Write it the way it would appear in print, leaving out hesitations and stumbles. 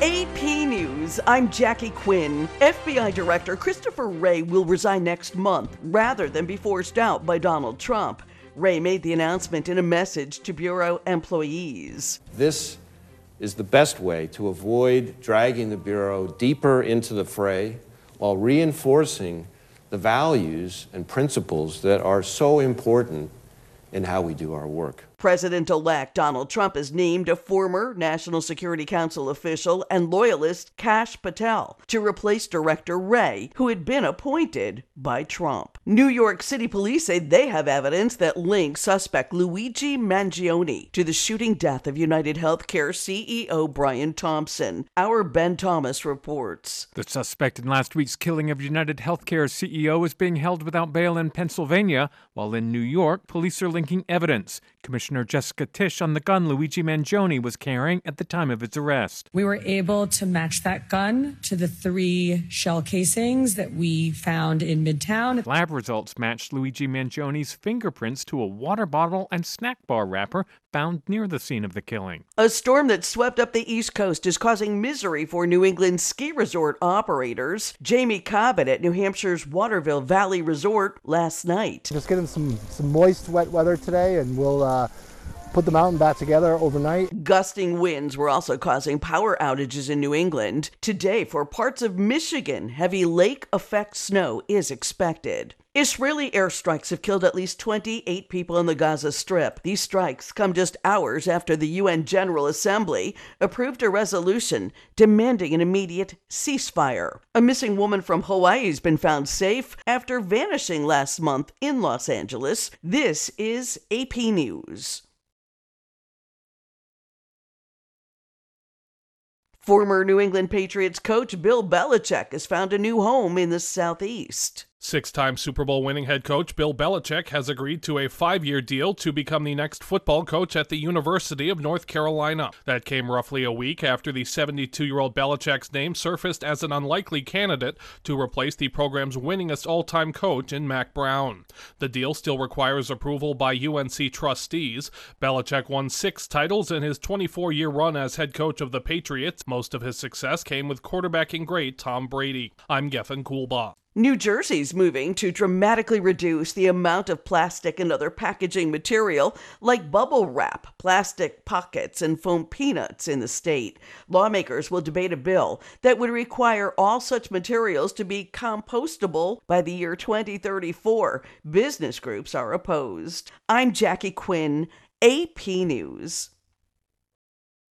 AP News, I'm Jackie Quinn. FBI Director Christopher Wray will resign next month rather than be forced out by Donald Trump. Wray made the announcement in a message to Bureau employees. This is the best way to avoid dragging the Bureau deeper into the fray while reinforcing the values and principles that are so important in how we do our work. President-elect Donald Trump has named a former National Security Council official and loyalist, Kash Patel, to replace Director Wray, who had been appointed by Trump. New York City police say they have evidence that links suspect Luigi Mangione to the shooting death of United Healthcare CEO Brian Thompson. Our Ben Thomas reports. The suspect in last week's killing of United Healthcare CEO is being held without bail in Pennsylvania, while in New York, police are linking evidence. Commissioner Jessica Tisch on the gun Luigi Mangione was carrying at the time of his arrest. We were able to match that gun to the 3 shell casings that we found in Midtown. Lab results matched Luigi Mangione's fingerprints to a water bottle and snack bar wrapper found near the scene of the killing. A storm that swept up the East Coast is causing misery for New England ski resort operators. Jamie Cobbett at New Hampshire's Waterville Valley Resort last night. Just getting some moist, wet weather today, and we'll put the mountain back together overnight. Gusting winds were also causing power outages in New England. Today, for parts of Michigan, heavy lake effect snow is expected. Israeli airstrikes have killed at least 28 people in the Gaza Strip. These strikes come just hours after the UN General Assembly approved a resolution demanding an immediate ceasefire. A missing woman from Hawaii has been found safe after vanishing last month in Los Angeles. This is AP News. Former New England Patriots coach Bill Belichick has found a new home in the Southeast. 6-time Super Bowl winning head coach Bill Belichick has agreed to a 5-year deal to become the next football coach at the University of North Carolina. That came roughly a week after the 72-year-old Belichick's name surfaced as an unlikely candidate to replace the program's winningest all-time coach in Mack Brown. The deal still requires approval by UNC trustees. Belichick won 6 titles in his 24-year run as head coach of the Patriots. Most of his success came with quarterbacking great Tom Brady. I'm Gethin Coolbaugh. New Jersey's moving to dramatically reduce the amount of plastic and other packaging material like bubble wrap, plastic pockets, and foam peanuts in the state. Lawmakers will debate a bill that would require all such materials to be compostable by the year 2034. Business groups are opposed. I'm Jackie Quinn, AP News.